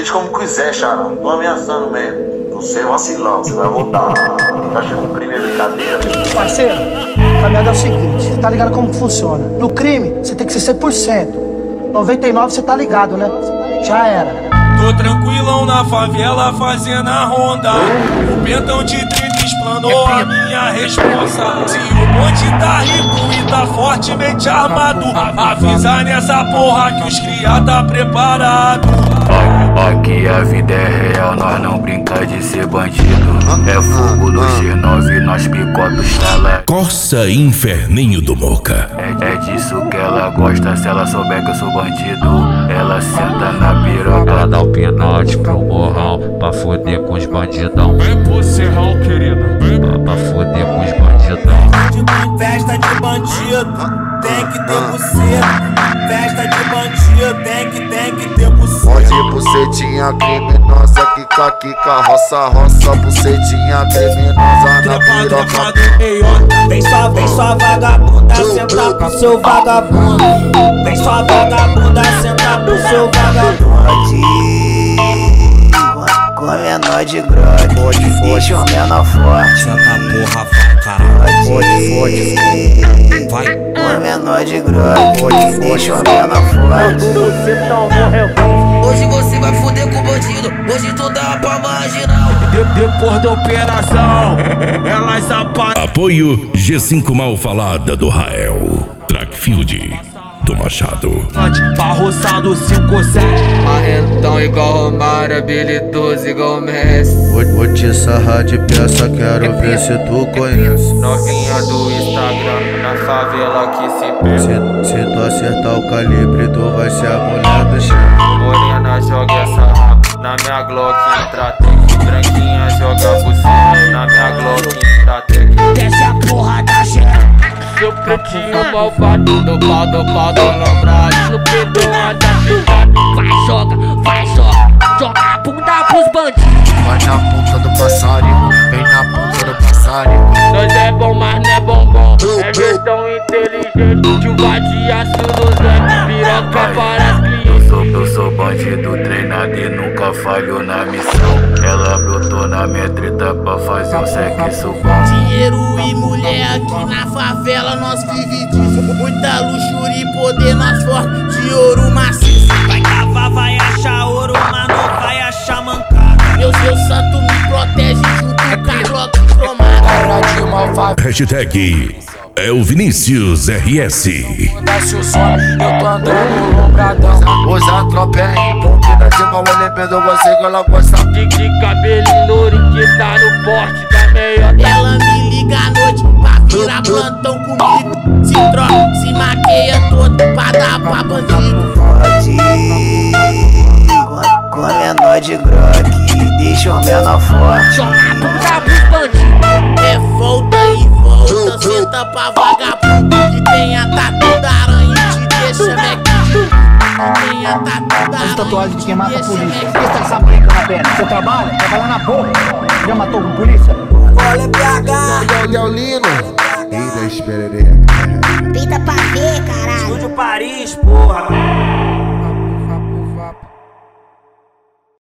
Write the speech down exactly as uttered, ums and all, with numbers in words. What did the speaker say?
Acredite como quiser, Xará. Não tô ameaçando mesmo. Você é vacilão, você vai voltar. Tá achando primeira brincadeira? Parceiro, a caminhada é o seguinte, você tá ligado como que funciona. No crime, você tem que ser cem por cento. noventa e nove você tá ligado, né? Já era. Tô tranquilão na favela fazendo a ronda. O pentão de trinta explanou a minha responsa. Se o monte tá rico e tá fortemente armado, avisa nessa porra que os cria tá preparado. Aqui a vida é real, nós não brinca de ser bandido. É fogo no G nove, nós picota os tala. Corsa Inferninho do Moca. É, é disso que ela gosta, se ela souber que eu sou bandido. Ela senta na piroca, ela dá o pinote pro morrão, pra foder com os bandidão. Vem pro serrão, querida. Pra, pra foder com os bandidão. Festa de bandido, tem que ter buceta. Festa de bandido, tem que, tem que ter buceta. Pode bucetinha criminosa, quica, quica, roça, roça, bucetinha criminosa na piroca. Vem só, vem só vagabunda, senta pro seu vagabundo. Vem só vagabunda, senta pro seu vagabundo. Com menor de grog, deixa o menor forte. Senta porra, vai caralho. Pode, pode, vai. com menor de grog, deixa o menor forte. Hoje você vai foder com o bandido, hoje tu dá pra marginal. De, depois da operação, elas aparecem. Apoio G cinco Mal Falada do Rael. Trackfield do Machado. Barroçado cinco sete. Marrentão igual Romário, habilidoso igual Messi. Vou, vou te sarrar de peça, quero ver se tu conhece. Novinha do Instagram, na favela que se perde. Se, se tu acertar o calibre, tu vai ser a mulher do chão. Morena joga essa rapa, na minha Glock entra tec. Branquinha joga buceta, na minha Glock entra tec. Desce a porra da gente. Seu pretinho malvado, do pau, do pau, do alambrado. Chupidão anda picado. Vai, joga, vai, joga. Joga a bunda pros bandidos. Vai na ponta do passarinho, vem na ponta do passarinho. Nós é bom, mas não é bombom. É gestão inteligente, chuva de aço no Zé. Piroca para as clientes. Eu sou, eu sou bandido treinado e nunca falho na missão. Ela brotou na minha treta pra fazer um sexo bom. Dinheiro e mulher aqui na favela, nós vive disso. Muita luxúria e poder, nós forte de ouro maciço. Vai cavar, vai achar ouro, mas não vai achar mancada. Meu Deus santo me protege junto com a Glock cromada. Hashtag é o Vinícius R S. Desce o som, eu tô andando lombradão. Usa tropa é envolvida de mal elemento, você que ela gosta. De, de cabelo louro que tá no porte da meia. Ela me liga à noite pra virar plantão comigo. Se troca, se maqueia todo pra dar pra bandido. Pode, com menor de grog, deixa o menor forte. Joga a bunda pros bandidos. É volta e volta, senta pra vagabundo. Que tenha tatu da aranha e te deixa mequinho. Que tenha tatu da aranha. As tatuagens de quem mata a polícia. Por que você tá com essa brinca na perna? Você trabalha? Trabalha na boca. Já matou com polícia? Olha P H. Leolino, e da espereira. Pinta pra ver, caralho. Estúdio Paris, porra.